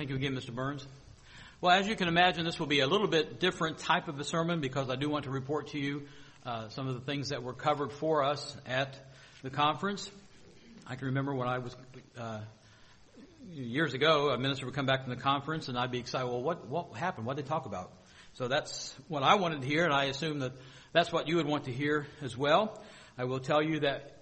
Thank you again, Mr. Burns. Well, as you can imagine, this will be a little bit different type of a sermon because I do want to report to you some of the things that were covered for us at the conference. I can remember when I was, years ago, a minister would come back from the conference and I'd be excited, well, what happened? What did they talk about? So that's what I wanted to hear, and I assume that that's what you would want to hear as well. I will tell you that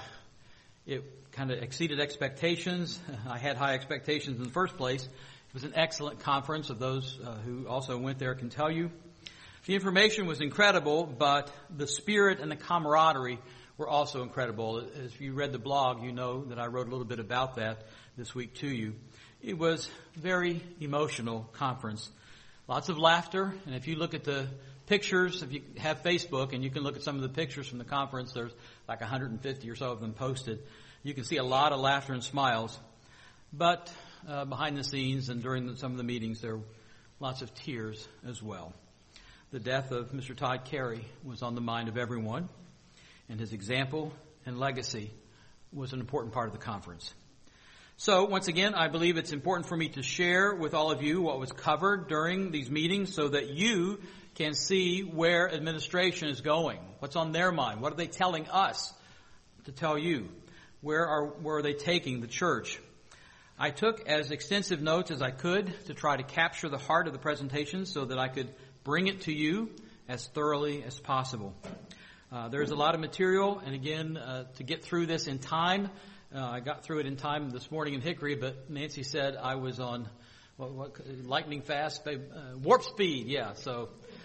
it kind of exceeded expectations. I had high expectations in the first place. It was an excellent conference. Of those who also went there can tell you. The information was incredible, but the spirit and the camaraderie were also incredible. As you read the blog, you know that I wrote a little bit about that this week to you. It was a very emotional conference. Lots of laughter, and if you look at the pictures, if you have Facebook and you can look at some of the pictures from the conference, there's like 150 or so of them posted. You can see a lot of laughter and smiles. But behind the scenes and during some of the meetings, there were lots of tears as well. The death of Mr. Todd Carey was on the mind of everyone, and his example and legacy was an important part of the conference. So, once again, I believe it's important for me to share with all of you what was covered during these meetings so that you can see where administration is going, what's on their mind, what are they telling us to tell you, where are they taking the church. I took as extensive notes as I could to try to capture the heart of the presentation so that I could bring it to you as thoroughly as possible. There's a lot of material, and again, to get through this in time, I got through it in time this morning in Hickory, but Nancy said I was on lightning fast, warp speed, yeah. So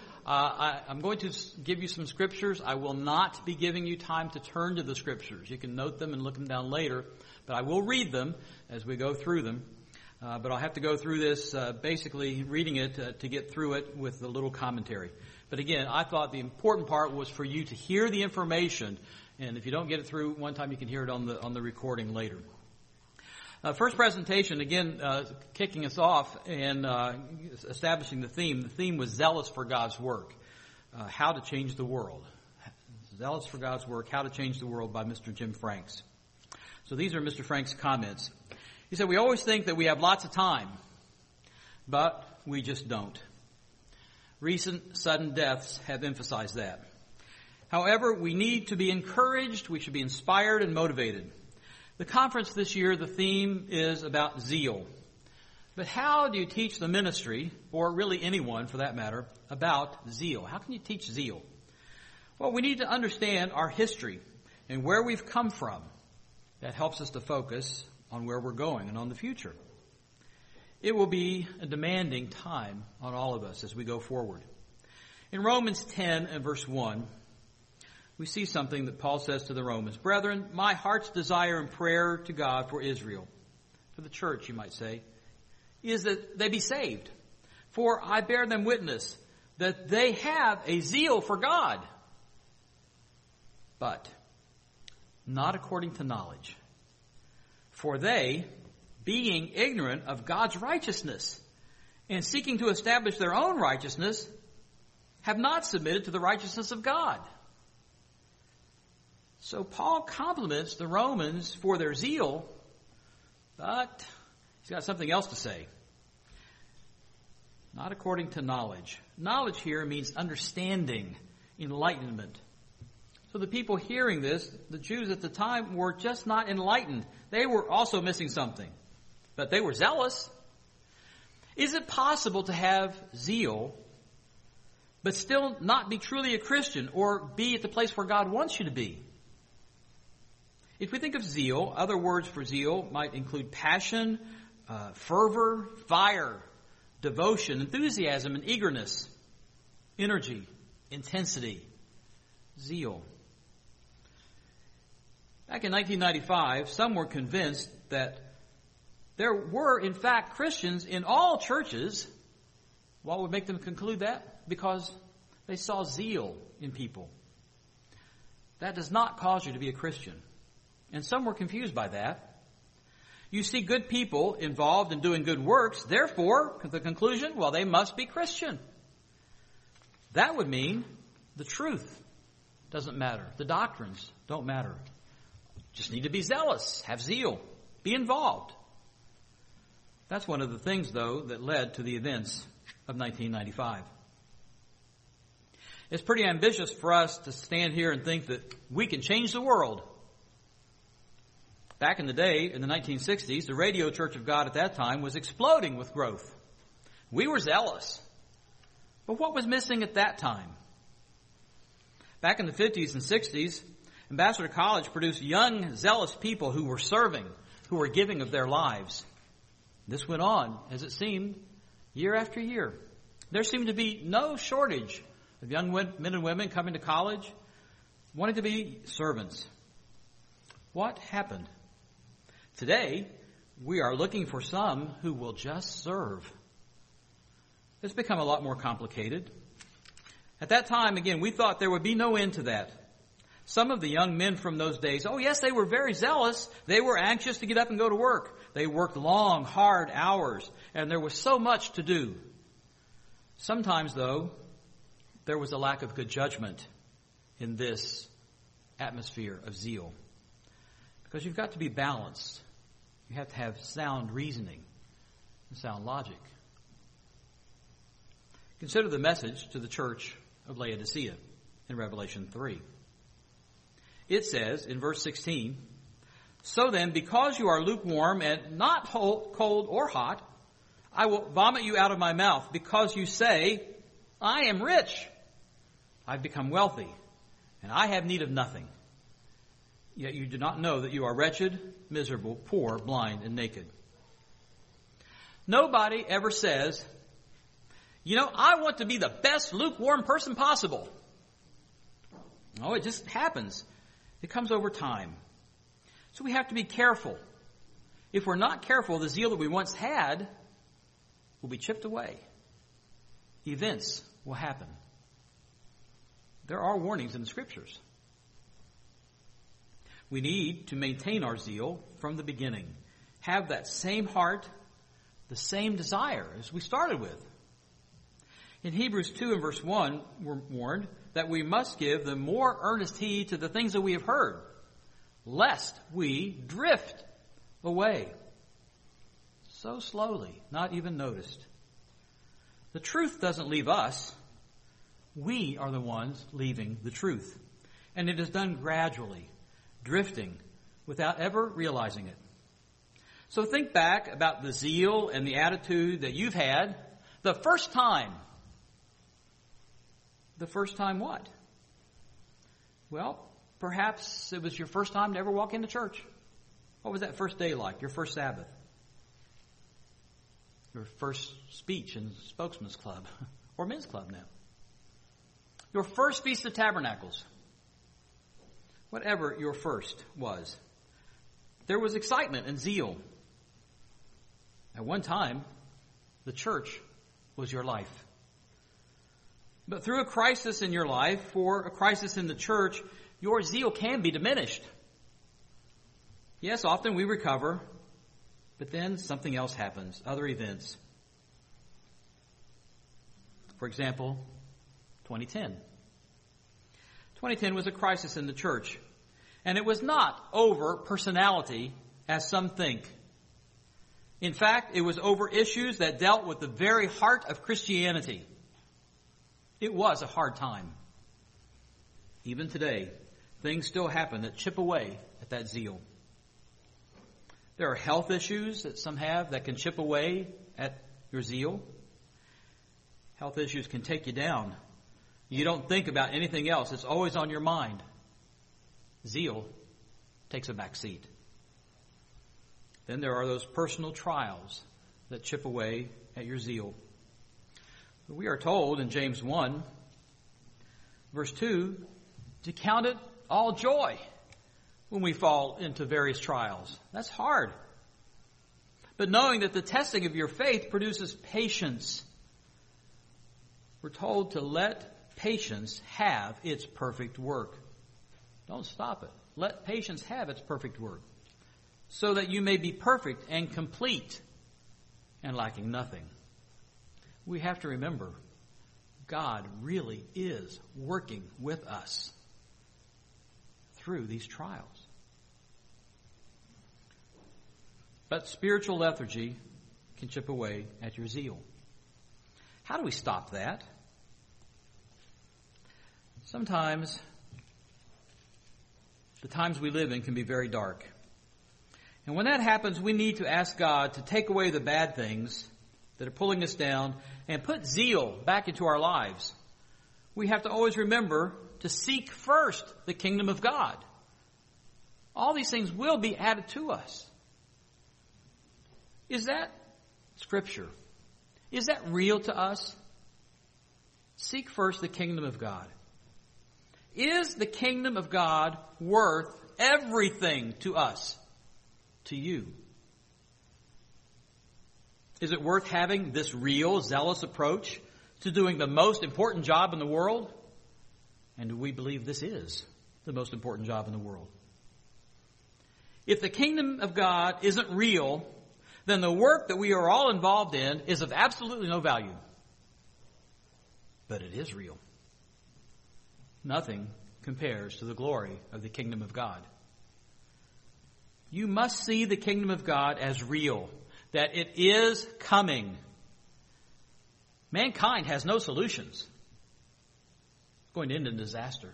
I'm going to give you some scriptures. I will not be giving you time to turn to the scriptures. You can note them and look them down later, but I will read them as we go through them. But I'll have to go through this basically reading it to get through it with a little commentary. But again, I thought the important part was for you to hear the information, and if you don't get it through one time, you can hear it on the recording later. First presentation, again, kicking us off and establishing the theme. The theme was Zealous for God's Work, How to Change the World. Zealous for God's Work, How to Change the World by Mr. Jim Franks. So these are Mr. Franks' comments. He said, we always think that we have lots of time, but we just don't. Recent sudden deaths have emphasized that. However, we need to be encouraged, we should be inspired and motivated. The conference this year, the theme is about zeal. But how do you teach the ministry, or really anyone for that matter, about zeal? How can you teach zeal? Well, we need to understand our history and where we've come from. That helps us to focus on where we're going and on the future. It will be a demanding time on all of us as we go forward. In Romans 10 and verse 1, we see something that Paul says to the Romans. Brethren, my heart's desire and prayer to God for Israel, for the church, you might say, is that they be saved. For I bear them witness that they have a zeal for God, but not according to knowledge. For they, being ignorant of God's righteousness and seeking to establish their own righteousness, have not submitted to the righteousness of God. So Paul compliments the Romans for their zeal, but he's got something else to say. Not according to knowledge. Knowledge here means understanding, enlightenment. So the people hearing this, the Jews at the time, were just not enlightened. They were also missing something, but they were zealous. Is it possible to have zeal, but still not be truly a Christian or be at the place where God wants you to be? If we think of zeal, other words for zeal might include passion, fervor, fire, devotion, enthusiasm, and eagerness, energy, intensity, zeal. Back in 1995, some were convinced that there were, in fact, Christians in all churches. What would make them conclude that? Because they saw zeal in people. That does not cause you to be a Christian. And some were confused by that. You see good people involved in doing good works, therefore, the conclusion, well, they must be Christian. That would mean the truth doesn't matter. The doctrines don't matter. Just need to be zealous, have zeal, be involved. That's one of the things, though, that led to the events of 1995. It's pretty ambitious for us to stand here and think that we can change the world. Back in the day, in the 1960s, the Radio Church of God at that time was exploding with growth. We were zealous. But what was missing at that time? Back in the 50s and 60s, Ambassador College produced young, zealous people who were serving, who were giving of their lives. This went on, as it seemed, year after year. There seemed to be no shortage of young men and women coming to college, wanting to be servants. What happened? Today, we are looking for some who will just serve. It's become a lot more complicated. At that time, again, we thought there would be no end to that. Some of the young men from those days, oh yes, they were very zealous. They were anxious to get up and go to work. They worked long, hard hours, and there was so much to do. Sometimes, though, there was a lack of good judgment in this atmosphere of zeal. Because you've got to be balanced. You have to have sound reasoning and sound logic. Consider the message to the church of Laodicea in Revelation 3. It says in verse 16, "So then, because you are lukewarm and not cold or hot, I will vomit you out of my mouth, because you say, I am rich, I've become wealthy, and I have need of nothing. Yet you do not know that you are wretched, miserable, poor, blind, and naked." Nobody ever says, I want to be the best lukewarm person possible. No, it just happens. It comes over time. So we have to be careful. If we're not careful, the zeal that we once had will be chipped away. Events will happen. There are warnings in the Scriptures. We need to maintain our zeal from the beginning. Have that same heart, the same desire as we started with. In Hebrews 2 and verse 1, we're warned that we must give the more earnest heed to the things that we have heard, lest we drift away. So slowly, not even noticed. The truth doesn't leave us. We are the ones leaving the truth. And it is done gradually, drifting, without ever realizing it. So think back about the zeal and the attitude that you've had the first time. The first time what? Well, perhaps it was your first time to ever walk into church. What was that first day like? Your first Sabbath? Your first speech in Spokesman's Club or Men's Club now? Your first Feast of Tabernacles? Whatever your first was, there was excitement and zeal. At one time, the church was your life. But through a crisis in your life or a crisis in the church, your zeal can be diminished. Yes, often we recover, but then something else happens, other events. For example, 2010. 2010 was a crisis in the church, and it was not over personality as some think. In fact, it was over issues that dealt with the very heart of Christianity. It was a hard time. Even today, things still happen that chip away at that zeal. There are health issues that some have that can chip away at your zeal. Health issues can take you down. You don't think about anything else. It's always on your mind. Zeal takes a back seat. Then there are those personal trials that chip away at your zeal. We are told in James 1, verse 2, to count it all joy when we fall into various trials. That's hard. But knowing that the testing of your faith produces patience, we're told to let patience have its perfect work. Don't stop it. Let patience have its perfect work, so that you may be perfect and complete and lacking nothing. We have to remember, God really is working with us through these trials. But spiritual lethargy can chip away at your zeal. How do we stop that? Sometimes the times we live in can be very dark. And when that happens, we need to ask God to take away the bad things that are pulling us down and put zeal back into our lives. We have to always remember to seek first the kingdom of God. All these things will be added to us. Is that Scripture? Is that real to us? Seek first the kingdom of God. Is the kingdom of God worth everything to us, to you? Is it worth having this real, zealous approach to doing the most important job in the world? And do we believe this is the most important job in the world? If the kingdom of God isn't real, then the work that we are all involved in is of absolutely no value. But it is real. Nothing compares to the glory of the kingdom of God. You must see the kingdom of God as real, that it is coming. Mankind has no solutions. It's going to end in disaster.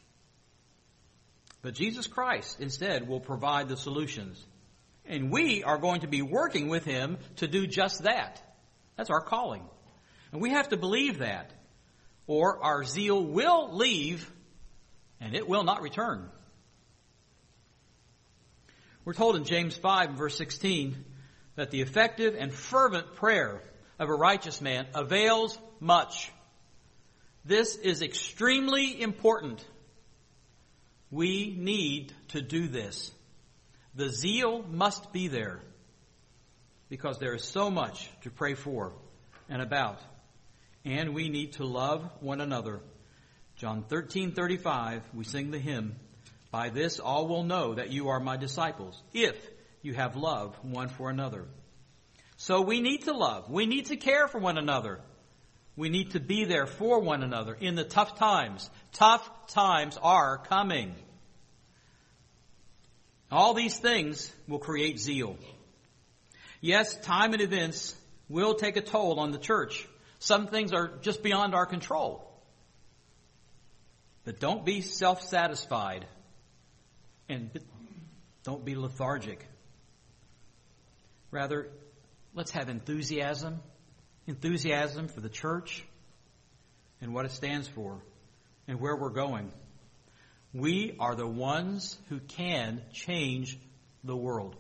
But Jesus Christ instead will provide the solutions. And we are going to be working with Him to do just that. That's our calling. And we have to believe that, or our zeal will leave and it will not return. We're told in James 5 verse 16 that the effective and fervent prayer of a righteous man avails much. This is extremely important. We need to do this. The zeal must be there because there is so much to pray for and about. And we need to love one another. John 13:35, we sing the hymn, "By this all will know that you are my disciples, if you have love one for another." So we need to love. We need to care for one another. We need to be there for one another in the tough times. Tough times are coming. All these things will create zeal. Yes, time and events will take a toll on the church. Some things are just beyond our control. But don't be self-satisfied and don't be lethargic. Rather, let's have enthusiasm for the church and what it stands for and where we're going. We are the ones who can change the world.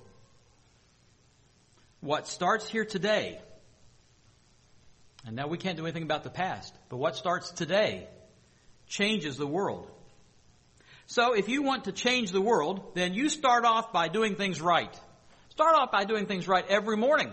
What starts here today, and now we can't do anything about the past, but what starts today changes the world. So if you want to change the world, then you start off by doing things right. Start off by doing things right every morning.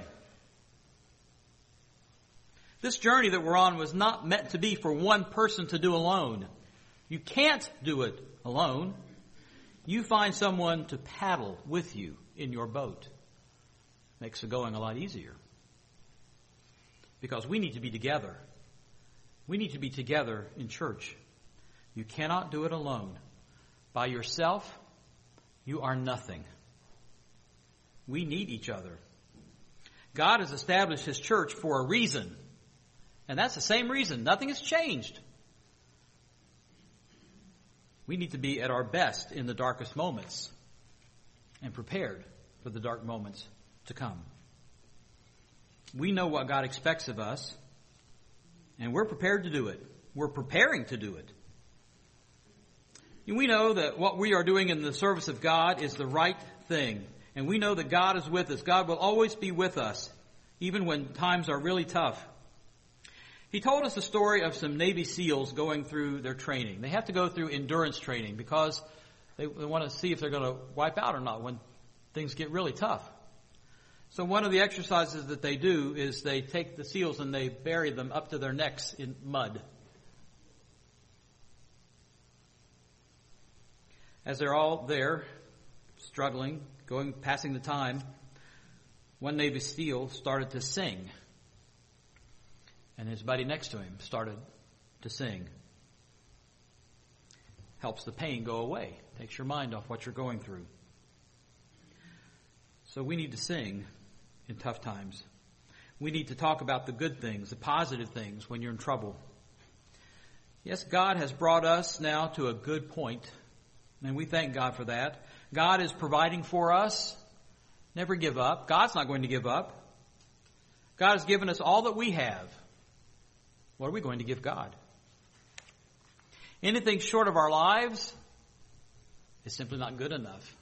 This journey that we're on was not meant to be for one person to do alone. You can't do it alone. You find someone to paddle with you in your boat. Makes the going a lot easier. Because we need to be together. We need to be together in church. You cannot do it alone. By yourself, you are nothing. We need each other. God has established His church for a reason. And that's the same reason. Nothing has changed. We need to be at our best in the darkest moments and prepared for the dark moments to come. We know what God expects of us, and we're prepared to do it. We're preparing to do it. And we know that what we are doing in the service of God is the right thing. And we know that God is with us. God will always be with us, even when times are really tough. He told us the story of some Navy SEALs going through their training. They have to go through endurance training because they want to see if they're going to wipe out or not when things get really tough. So one of the exercises that they do is they take the SEALs and they bury them up to their necks in mud. As they're all there, struggling, passing the time, one Navy SEAL started to sing. And his buddy next to him started to sing. Helps the pain go away. Takes your mind off what you're going through. So we need to sing in tough times. we need to talk about the good things, the positive things when you're in trouble. Yes, God has brought us now to a good point, and we thank God for that. God is providing for us. Never give up. God's not going to give up. God has given us all that we have. What are we going to give God? Anything short of our lives is simply not good enough.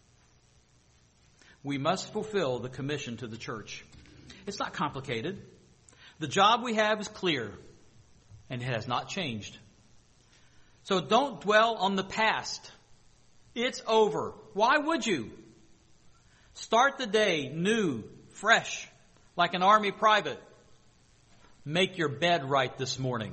We must fulfill the commission to the church. It's not complicated. The job we have is clear, and it has not changed. So don't dwell on the past. It's over. Why would you? Start the day new, fresh, like an army private. Make your bed right this morning.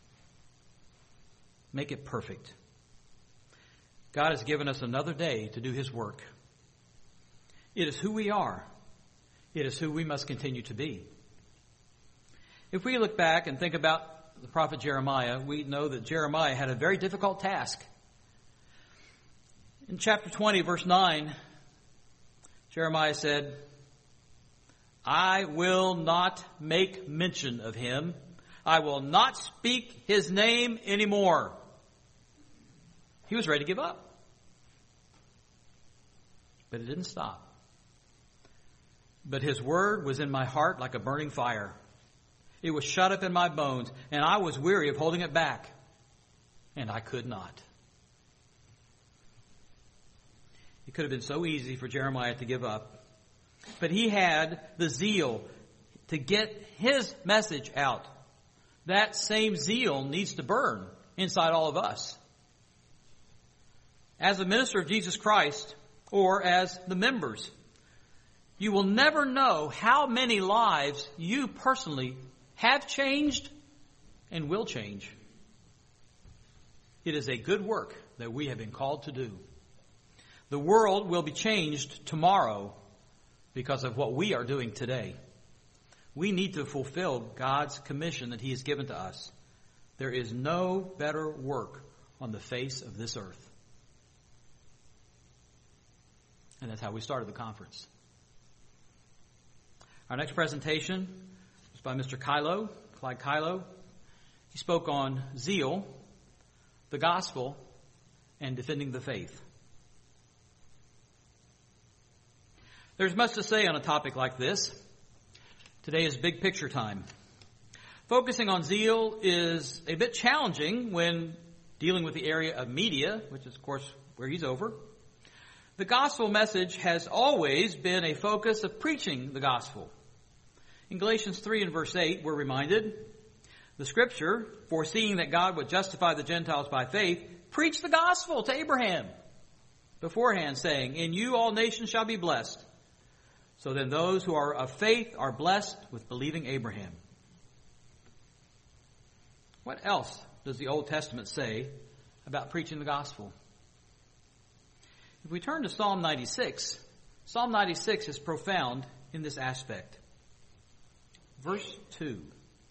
Make it perfect. God has given us another day to do His work. It is who we are. It is who we must continue to be. If we look back and think about the prophet Jeremiah, we know that Jeremiah had a very difficult task. In chapter 20, verse 9, Jeremiah said, I will not make mention of him. I will not speak his name anymore. He was ready to give up. But it didn't stop. But his word was in my heart like a burning fire. It was shut up in my bones, and I was weary of holding it back. And I could not. It could have been so easy for Jeremiah to give up. But he had the zeal to get his message out. That same zeal needs to burn inside all of us. As a minister of Jesus Christ, or as the members, you will never know how many lives you personally have changed and will change. It is a good work that we have been called to do. The world will be changed tomorrow because of what we are doing today. We need to fulfill God's commission that He has given to us. There is no better work on the face of this earth. And that's how we started the conference. Our next presentation is by Mr. Clyde Kylo. He spoke on zeal, the gospel, and defending the faith. There's much to say on a topic like this. Today is big picture time. Focusing on zeal is a bit challenging when dealing with the area of media, which is, of course, where he's over. The gospel message has always been a focus of preaching the gospel. In Galatians 3 and verse 8, we're reminded, the scripture, foreseeing that God would justify the Gentiles by faith, preached the gospel to Abraham beforehand, saying, in you all nations shall be blessed. So then those who are of faith are blessed with believing Abraham. What else does the Old Testament say about preaching the gospel? If we turn to Psalm 96, Psalm 96 is profound in this aspect. Verse 2.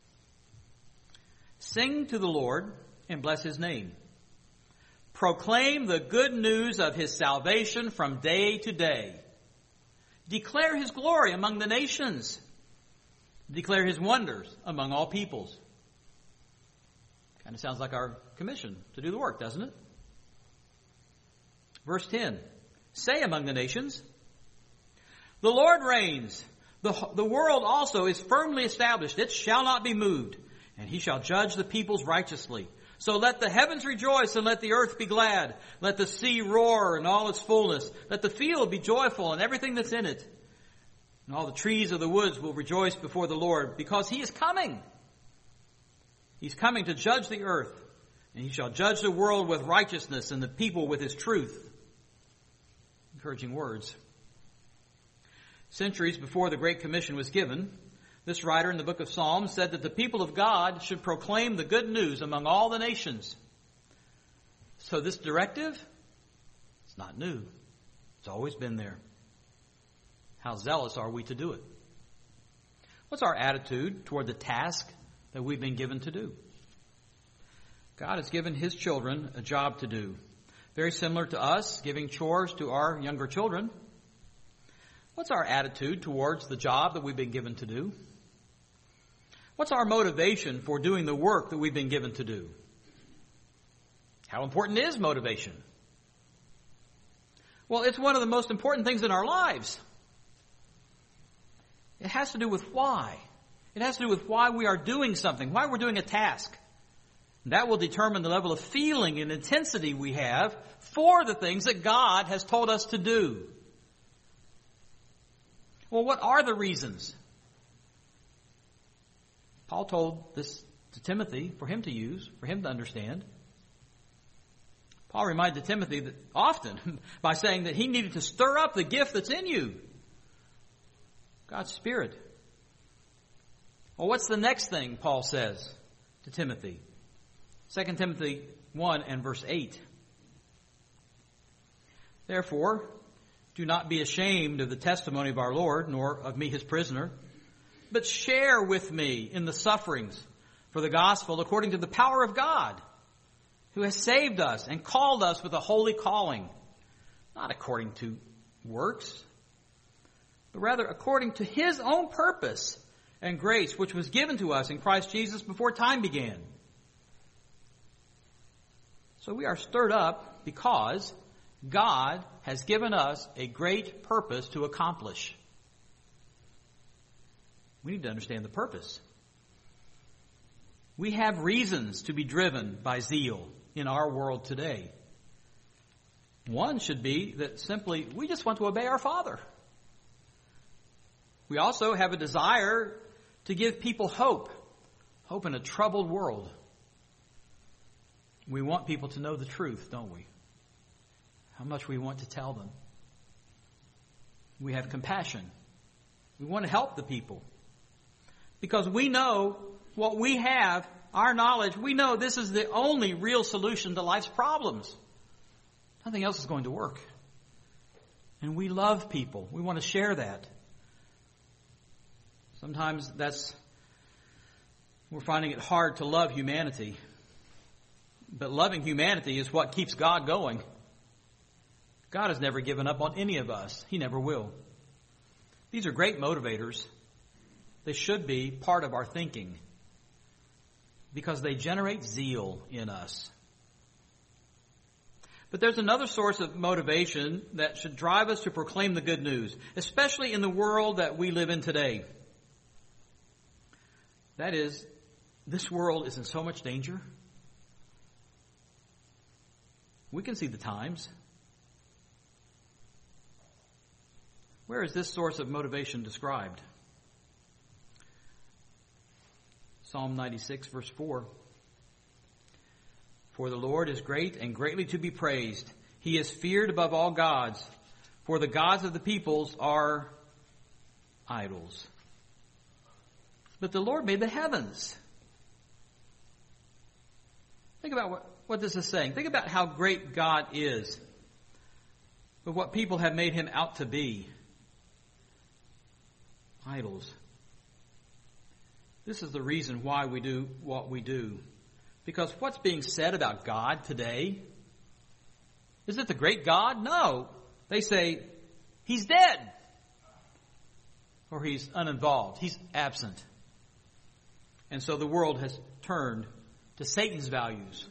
Sing to the Lord and bless His name. Proclaim the good news of His salvation from day to day. Declare His glory among the nations. Declare His wonders among all peoples. Kind of sounds like our commission to do the work, doesn't it? Verse 10. Say among the nations, the Lord reigns. The world also is firmly established. It shall not be moved. And He shall judge the peoples righteously. So let the heavens rejoice and let the earth be glad. Let the sea roar in all its fullness. Let the field be joyful and everything that's in it. And all the trees of the woods will rejoice before the Lord because He is coming. He's coming to judge the earth. And He shall judge the world with righteousness and the people with His truth. Encouraging words. Centuries before the Great Commission was given, this writer in the book of Psalms said that the people of God should proclaim the good news among all the nations. So this directive, it's not new. It's always been there. How zealous are we to do it? What's our attitude toward the task that we've been given to do? God has given His children a job to do. Very similar to us giving chores to our younger children. What's our attitude towards the job that we've been given to do? What's our motivation for doing the work that we've been given to do? How important is motivation? Well, it's one of the most important things in our lives. It has to do with why. It has to do with why we are doing something, why we're doing a task. That will determine the level of feeling and intensity we have for the things that God has told us to do. Well, what are the reasons? Paul told this to Timothy for him to use, for him to understand. Paul reminded Timothy that often by saying that he needed to stir up the gift that's in you. God's Spirit. Well, what's the next thing Paul says to Timothy? 2 Timothy 1 and verse 8. Therefore, do not be ashamed of the testimony of our Lord, nor of me his prisoner, but share with me in the sufferings for the gospel according to the power of God, who has saved us and called us with a holy calling, not according to works, but rather according to his own purpose and grace, which was given to us in Christ Jesus before time began. So we are stirred up because God has given us a great purpose to accomplish. We need to understand the purpose. We have reasons to be driven by zeal in our world today. One should be that simply we just want to obey our Father. We also have a desire to give people hope in a troubled world. We want people to know the truth, don't we? How much we want to tell them. We have compassion. We want to help the people. Because we know what we have, our knowledge, we know this is the only real solution to life's problems. Nothing else is going to work. And we love people. We want to share that. Sometimes we're finding it hard to love humanity. But loving humanity is what keeps God going. God has never given up on any of us. He never will. These are great motivators. They should be part of our thinking because they generate zeal in us. But there's another source of motivation that should drive us to proclaim the good news, especially in the world that we live in today. That is, this world is in so much danger. We can see the times. Where is this source of motivation described? Psalm 96, verse 4. For the Lord is great and greatly to be praised. He is feared above all gods. For the gods of the peoples are idols. But the Lord made the heavens. Think about what this is saying. Think about how great God is, but what people have made him out to be. Idols. This is the reason why we do what we do. Because what's being said about God today? Is it the great God? No. They say, he's dead. Or he's uninvolved. He's absent. And so the world has turned to Satan's values,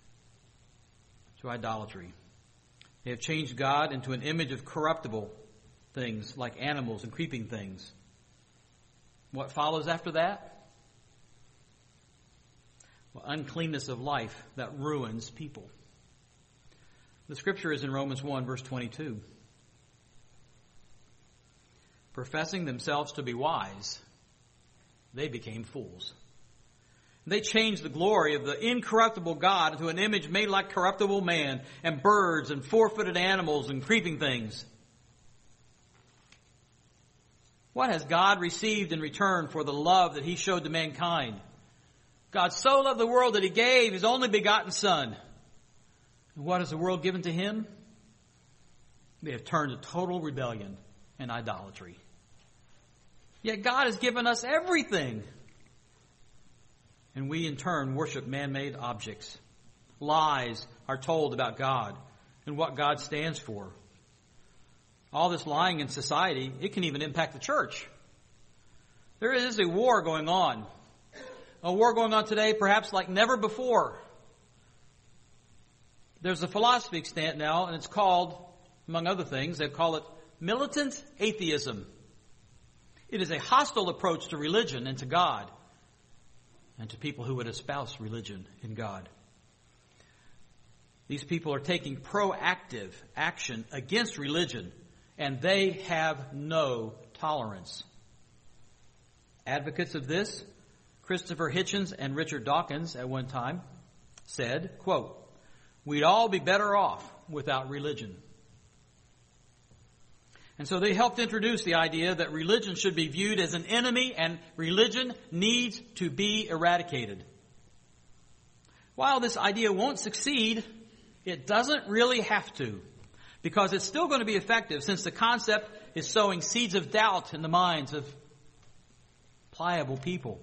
to idolatry. They have changed God into an image of corruptible things like animals and creeping things. What follows after that? Well, uncleanness of life that ruins people. The scripture is in Romans 1, verse 22. Professing themselves to be wise, they became fools. They changed the glory of the incorruptible God into an image made like corruptible man and birds and four-footed animals and creeping things. What has God received in return for the love that he showed to mankind? God so loved the world that he gave his only begotten Son. And what has the world given to him? They have turned to total rebellion and idolatry. Yet God has given us everything. And we in turn worship man-made objects. Lies are told about God and what God stands for. All this lying in society, it can even impact the church. There is a war going on a war going on today perhaps like never before. There's a philosophy extant now, and it's called, among other things, they call it militant atheism. It is a hostile approach to religion and to God, and to people who would espouse religion in God. These people are taking proactive action against religion, and they have no tolerance. Advocates of this, Christopher Hitchens and Richard Dawkins at one time said, quote, "We'd all be better off without religion." And so they helped introduce the idea that religion should be viewed as an enemy and religion needs to be eradicated. While this idea won't succeed, it doesn't really have to, because it's still going to be effective since the concept is sowing seeds of doubt in the minds of pliable people.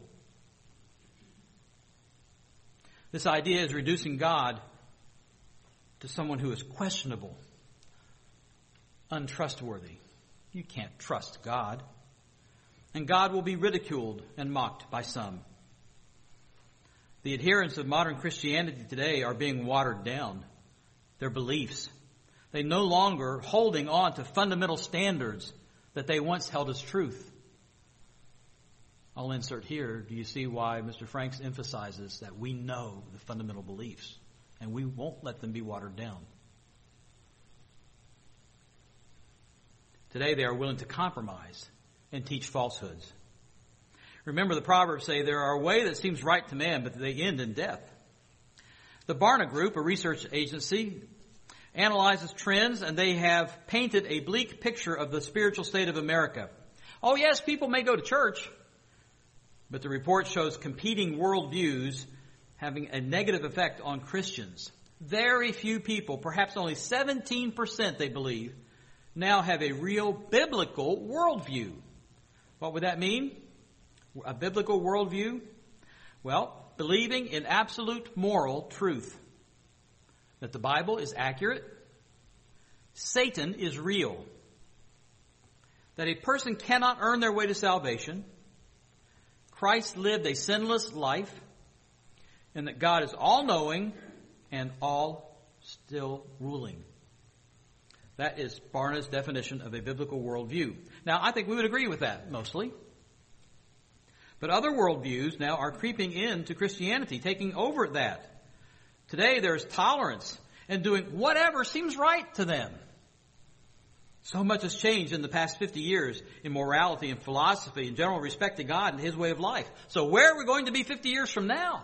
This idea is reducing God to someone who is questionable, untrustworthy. You can't trust God. And God will be ridiculed and mocked by some. The adherents of modern Christianity today are being watered down. Their beliefs. They no longer holding on to fundamental standards that they once held as truth. I'll insert here, do you see why Mr. Franks emphasizes that we know the fundamental beliefs and we won't let them be watered down? Today they are willing to compromise and teach falsehoods. Remember, the Proverbs say there are a way that seems right to man, but they end in death. The Barna Group, a research agency, analyzes trends, and they have painted a bleak picture of the spiritual state of America. Oh yes, people may go to church, but the report shows competing worldviews having a negative effect on Christians. Very few people, perhaps only 17% they believe, now have a real biblical worldview. What would that mean? A biblical worldview? Well, believing in absolute moral truth. That the Bible is accurate. Satan is real. That a person cannot earn their way to salvation. Christ lived a sinless life. And that God is all-knowing and all-still ruling. That is Barna's definition of a biblical worldview. Now, I think we would agree with that, mostly. But other worldviews now are creeping into Christianity, taking over that. Today, there's tolerance and doing whatever seems right to them. So much has changed in the past 50 years in morality and philosophy and general respect to God and His way of life. So where are we going to be 50 years from now?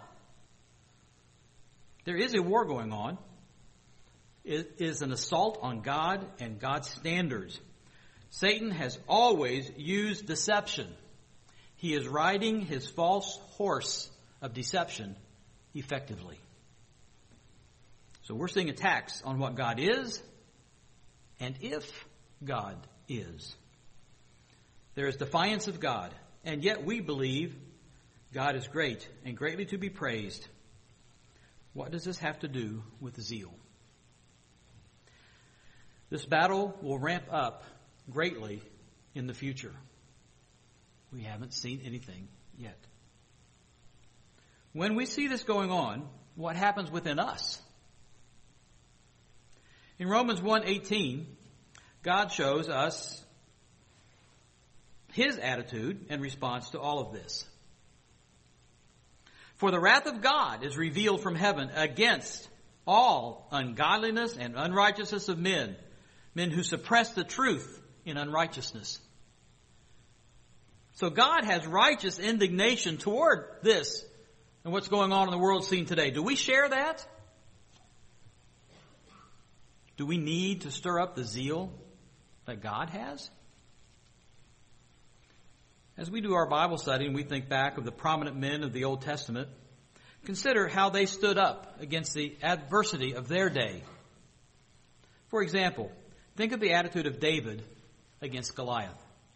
There is a war going on. It is an assault on God and God's standards. Satan has always used deception. He is riding his false horse of deception effectively. So we're seeing attacks on what God is and if God is. There is defiance of God, and yet we believe God is great and greatly to be praised. What does this have to do with zeal? This battle will ramp up greatly in the future. We haven't seen anything yet. When we see this going on, what happens within us? In Romans 1:18, God shows us His attitude and response to all of this. For the wrath of God is revealed from heaven against all ungodliness and unrighteousness of men who suppress the truth in unrighteousness. So God has righteous indignation toward this and what's going on in the world scene today. Do we share that? Do we need to stir up the zeal that God has? As we do our Bible study and we think back of the prominent men of the Old Testament, consider how they stood up against the adversity of their day. For example, think of the attitude of David against Goliath.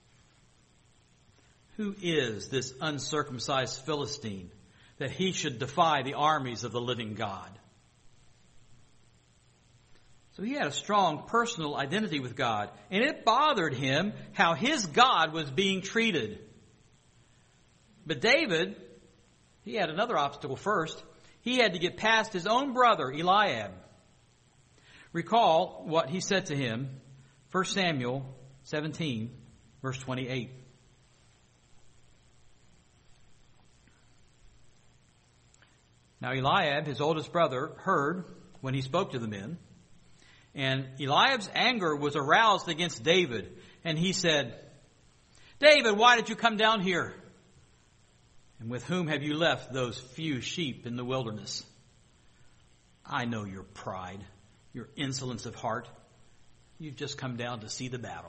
Who is this uncircumcised Philistine that he should defy the armies of the living God? So he had a strong personal identity with God, and it bothered him how his God was being treated. But David, he had another obstacle first. He had to get past his own brother, Eliab. Recall what he said to him, 1 Samuel 17, verse 28. Now Eliab, his oldest brother, heard when he spoke to the men, and Eliab's anger was aroused against David, and he said, David, why did you come down here? And with whom have you left those few sheep in the wilderness? I know your pride, your insolence of heart. You've just come down to see the battle.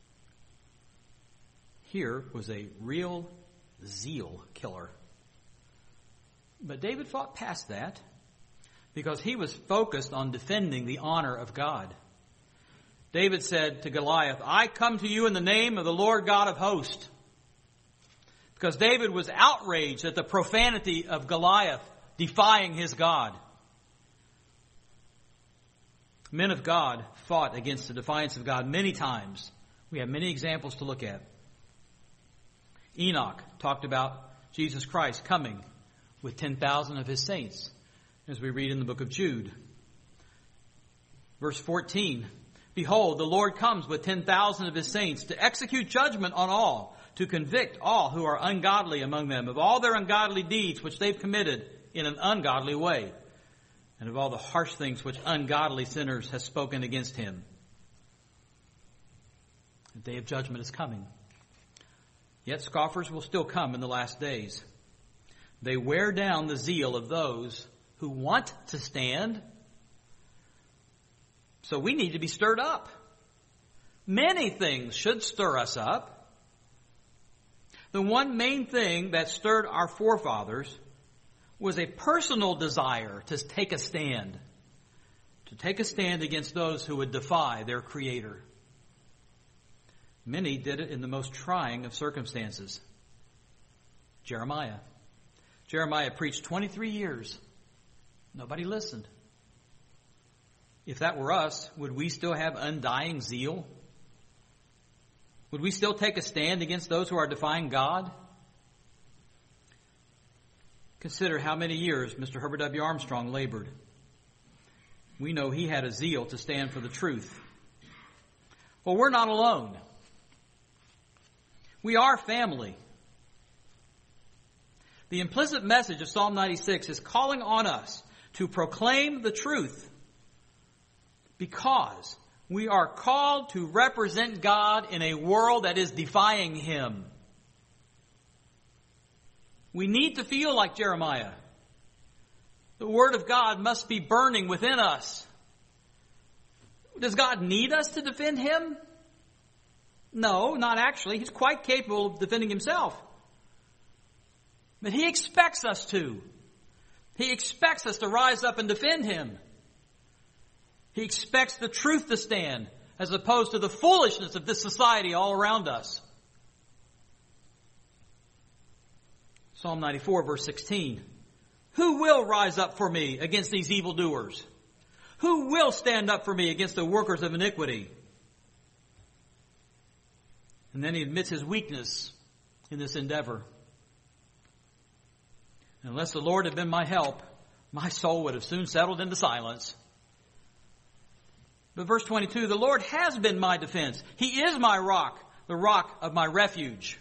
Here was a real zeal killer. But David fought past that because he was focused on defending the honor of God. David said to Goliath, I come to you in the name of the Lord God of hosts. Because David was outraged at the profanity of Goliath defying his God. Men of God fought against the defiance of God many times. We have many examples to look at. Enoch talked about Jesus Christ coming with 10,000 of his saints, as we read in the book of Jude. Verse 14, Behold, the Lord comes with 10,000 of his saints to execute judgment on all, to convict all who are ungodly among them of all their ungodly deeds which they've committed in an ungodly way, and of all the harsh things which ungodly sinners have spoken against him. The day of judgment is coming. Yet scoffers will still come in the last days. They wear down the zeal of those who want to stand. So we need to be stirred up. Many things should stir us up. The one main thing that stirred our forefathers was a personal desire to take a stand. To take a stand against those who would defy their Creator. Many did it in the most trying of circumstances. Jeremiah preached 23 years. Nobody listened. If that were us, would we still have undying zeal? Would we still take a stand against those who are defying God? Consider how many years Mr. Herbert W. Armstrong labored. We know he had a zeal to stand for the truth. Well, we're not alone. We are family. The implicit message of Psalm 96 is calling on us to proclaim the truth because we are called to represent God in a world that is defying Him. We need to feel like Jeremiah. The Word of God must be burning within us. Does God need us to defend Him? No, not actually. He's quite capable of defending Himself. But He expects us to. He expects us to rise up and defend Him. He expects the truth to stand as opposed to the foolishness of this society all around us. Psalm 94, verse 16. Who will rise up for me against these evildoers? Who will stand up for me against the workers of iniquity? And then he admits his weakness in this endeavor. Unless the Lord had been my help, my soul would have soon settled into silence. But verse 22, the Lord has been my defense. He is my rock, the rock of my refuge.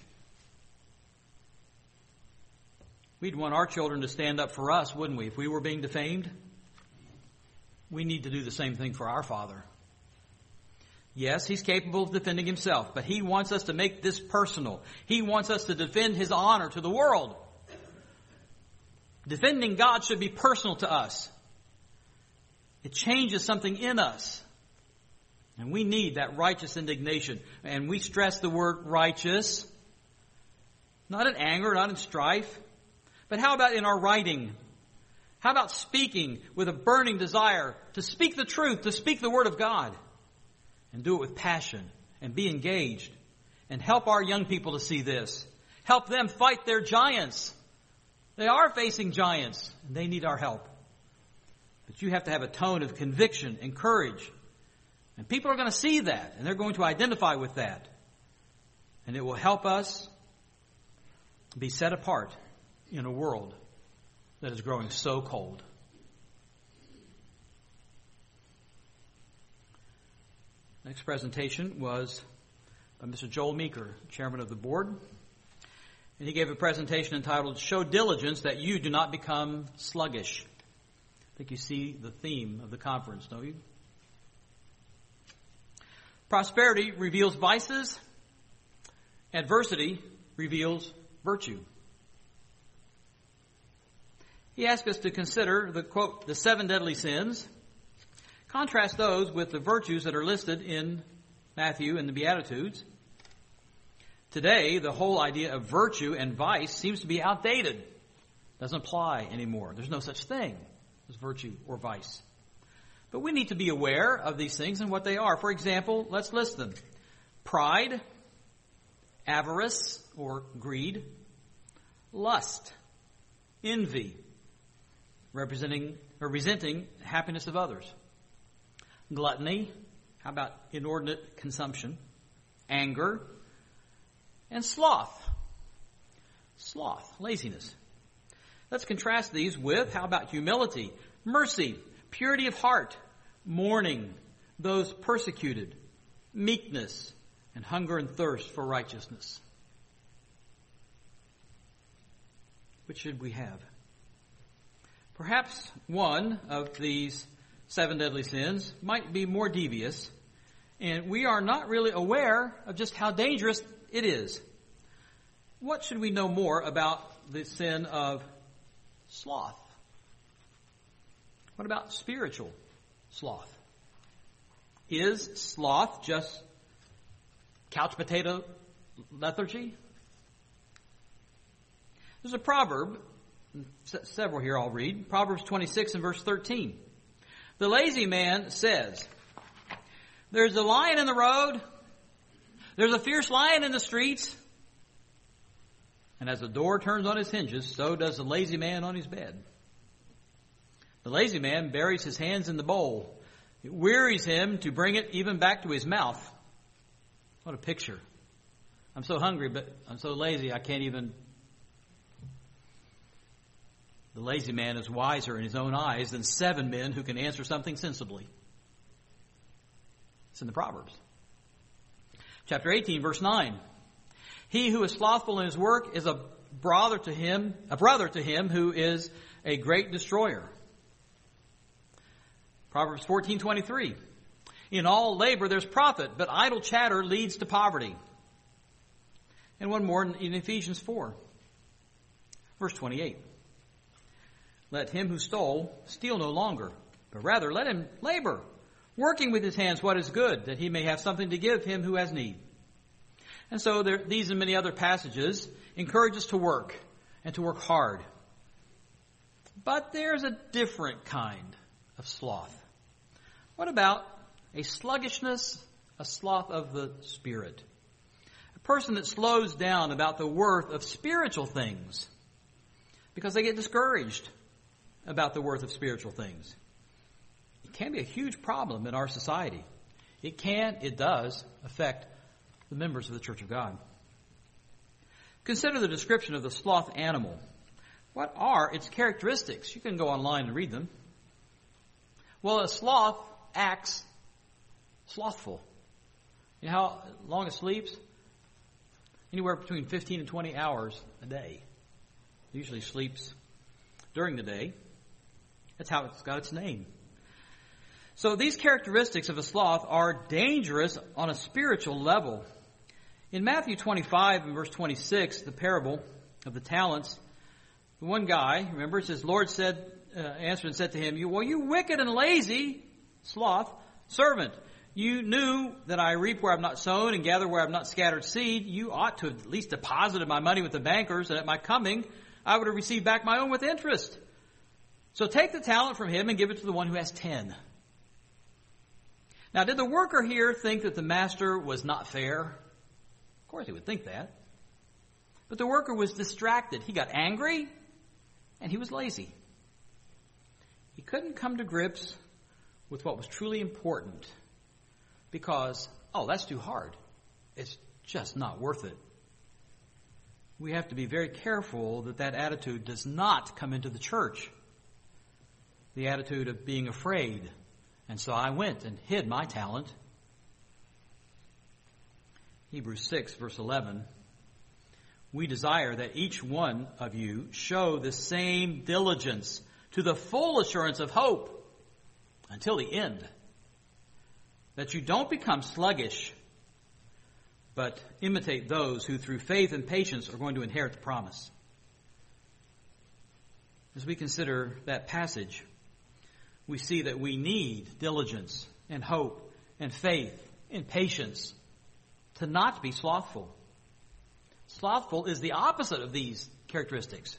We'd want our children to stand up for us, wouldn't we? If we were being defamed, we need to do the same thing for our Father. Yes, He's capable of defending Himself, but He wants us to make this personal. He wants us to defend His honor to the world. Defending God should be personal to us. It changes something in us. And we need that righteous indignation. And we stress the word righteous, not in anger, not in strife. But how about in our writing? How about speaking with a burning desire to speak the truth, to speak the Word of God? And do it with passion and be engaged. And help our young people to see this. Help them fight their giants. They are facing giants and they need our help. But you have to have a tone of conviction and courage. And people are going to see that and they're going to identify with that. And it will help us be set apart in a world that is growing so cold. Next presentation was by Mr. Joel Meeker, chairman of the board. And he gave a presentation entitled, Show Diligence That You Do Not Become Sluggish. I think you see the theme of the conference, don't you? Prosperity reveals vices. Adversity reveals virtue. He asked us to consider the, quote, the 7 deadly sins. Contrast those with the virtues that are listed in Matthew and the Beatitudes. Today, the whole idea of virtue and vice seems to be outdated. Doesn't apply anymore. There's no such thing as virtue or vice. But we need to be aware of these things and what they are. For example, let's list them. Pride, avarice or greed, lust, envy, resenting happiness of others, gluttony, how about inordinate consumption, anger, and sloth, laziness. Let's contrast these with, how about humility, mercy, purity of heart, mourning, those persecuted, meekness, and hunger and thirst for righteousness. Which should we have? Perhaps one of these 7 deadly sins might be more devious, and we are not really aware of just how dangerous it is. What should we know more about the sin of sloth? What about spiritual sloth? Is sloth just couch potato lethargy? There's a proverb, several here I'll read. Proverbs 26 and verse 13. The lazy man says, there's a lion in the road, there's a fierce lion in the streets, and as the door turns on its hinges, so does the lazy man on his bed. The lazy man buries his hands in the bowl. It wearies him to bring it even back to his mouth. What a picture. I'm so hungry, but I'm so lazy I can't even. The lazy man is wiser in his own eyes than 7 men who can answer something sensibly. It's in the Proverbs. Chapter 18, verse 9. He who is slothful in his work is a brother to him who is a great destroyer. Proverbs 14:23. In all labor there's profit, but idle chatter leads to poverty. And one more in Ephesians 4, verse 28. Let him who stole steal no longer, but rather let him labor, working with his hands what is good, that he may have something to give him who has need. And so these and many other passages encourage us to work and to work hard. But there's a different kind of sloth. What about a sluggishness, a sloth of the spirit? A person that slows down about the worth of spiritual things because they get discouraged about the worth of spiritual things. It can be a huge problem in our society. It does affect the members of the Church of God. Consider the description of the sloth animal. What are its characteristics? You can go online and read them. Well, a sloth acts slothful. You know how long it sleeps? Anywhere between 15 and 20 hours a day. It usually sleeps during the day. That's how it's got its name. So these characteristics of a sloth are dangerous on a spiritual level. In Matthew 25 and verse 26, the parable of the talents, the one guy, remember, it says, Lord answered and said to him, you wicked and lazy sloth servant, you knew that I reap where I have not sown and gather where I have not scattered seed. You ought to have at least deposited my money with the bankers, and at my coming I would have received back my own with interest. So take the talent from him and give it to the one who has 10. Now, did the worker here think that the master was not fair? Of course he would think that. But the worker was distracted. He got angry and he was lazy. He couldn't come to grips with what was truly important because, that's too hard. It's just not worth it. we have to be very careful that that attitude does not come into the church. The attitude of being afraid. And so I went and hid my talent. Hebrews 6, verse 11. We desire that each one of you show the same diligence to the full assurance of hope until the end. That you don't become sluggish, but imitate those who through faith and patience are going to inherit the promise. As we consider that passage, we see that we need diligence and hope and faith and patience to not be slothful. Slothful is the opposite of these characteristics.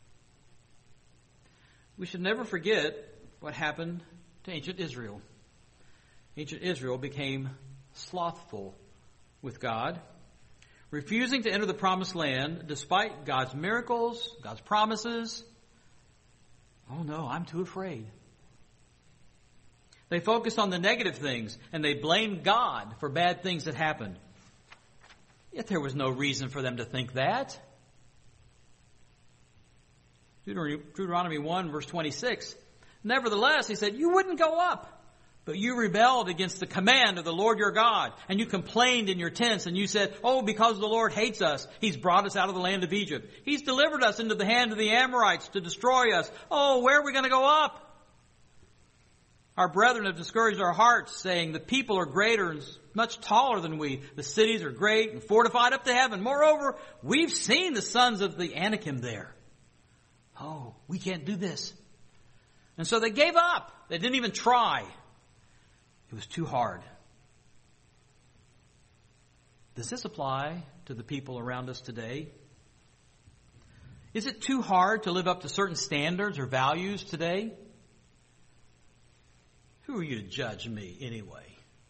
We should never forget what happened to ancient Israel. Ancient Israel became slothful with God, refusing to enter the promised land despite God's miracles, God's promises. Oh no, I'm too afraid. They focused on the negative things and they blamed God for bad things that happened. Yet there was no reason for them to think that. Deuteronomy 1 verse 26. Nevertheless, he said, you wouldn't go up, but you rebelled against the command of the Lord your God, and you complained in your tents, and you said, oh, because the Lord hates us, he's brought us out of the land of Egypt. He's delivered us into the hand of the Amorites to destroy us. Oh, where are we going to go up? Our brethren have discouraged our hearts, saying, the people are greater and much taller than we. The cities are great and fortified up to heaven. Moreover, we've seen the sons of the Anakim there. Oh, we can't do this. And so they gave up. They didn't even try. It was too hard. Does this apply to the people around us today? Is it too hard to live up to certain standards or values today? Who are you to judge me anyway?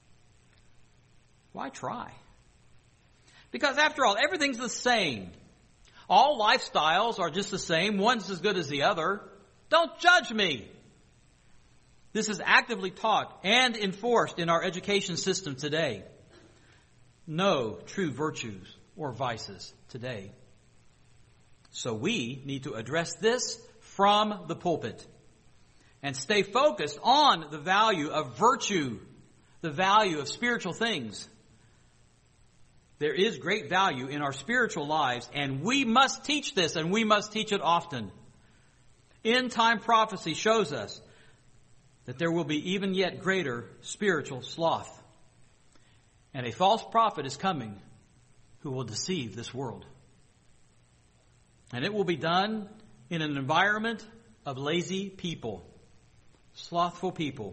Why try? Because after all, everything's the same. All lifestyles are just the same. One's as good as the other. Don't judge me. This is actively taught and enforced in our education system today. No true virtues or vices today. So we need to address this from the pulpit and stay focused on the value of virtue, the value of spiritual things. There is great value in our spiritual lives, and we must teach this, and we must teach it often. End-time prophecy shows us that there will be even yet greater spiritual sloth. And a false prophet is coming who will deceive this world. And it will be done in an environment of lazy people, slothful people.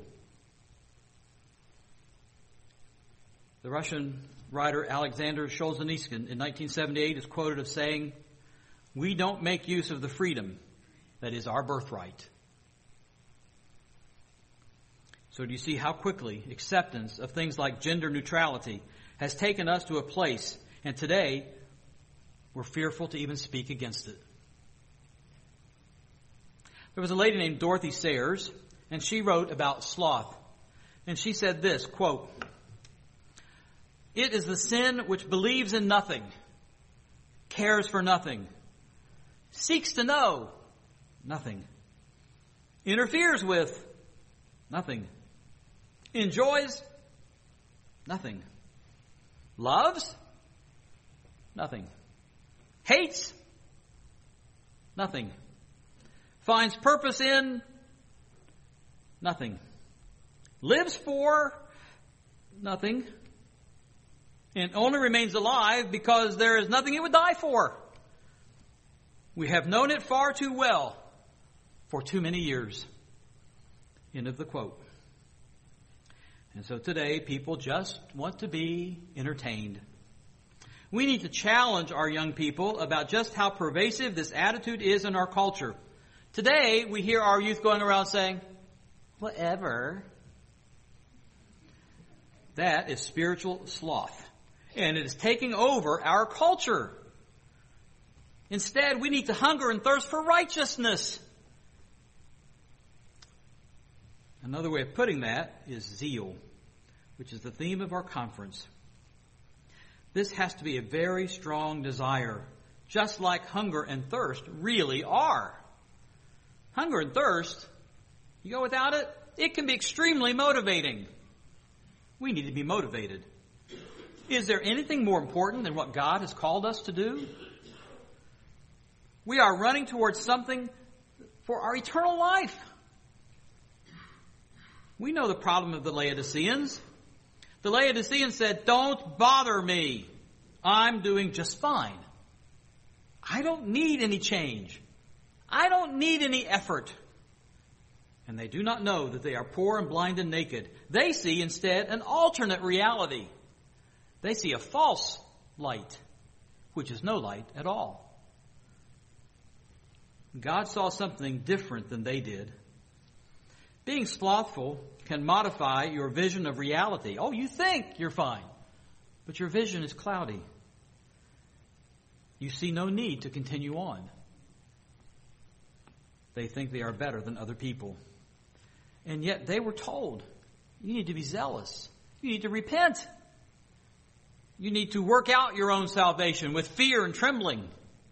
The Russian writer Alexander Solzhenitsyn in 1978 is quoted as saying, we don't make use of the freedom that is our birthright. So do you see how quickly acceptance of things like gender neutrality has taken us to a place, and today we're fearful to even speak against it. There was a lady named Dorothy Sayers, and she wrote about sloth. And she said this, quote, it is the sin which believes in nothing, cares for nothing, seeks to know nothing, interferes with nothing, enjoys nothing, loves nothing, hates nothing, finds purpose in nothing, lives for nothing, and only remains alive because there is nothing it would die for. We have known it far too well for too many years. End of the quote. And so today, people just want to be entertained. We need to challenge our young people about just how pervasive this attitude is in our culture. Today, we hear our youth going around saying, whatever. That is spiritual sloth. And it is taking over our culture. Instead, we need to hunger and thirst for righteousness. Another way of putting that is zeal, which is the theme of our conference. This has to be a very strong desire just like hunger and thirst really are. Hunger and thirst, you go without it, it can be extremely motivating. We need to be motivated. Is there anything more important than what God has called us to do? We are running towards something for our eternal life. We know the problem of the Laodiceans. The Laodiceans said, "Don't bother me. I'm doing just fine. I don't need any change. I don't need any effort." And they do not know that they are poor and blind and naked. They see instead an alternate reality. They see a false light, which is no light at all. God saw something different than they did. Being slothful can modify your vision of reality. Oh, you think you're fine, but your vision is cloudy. You see no need to continue on. They think they are better than other people. And yet they were told, you need to be zealous. You need to repent. You need to work out your own salvation with fear and trembling.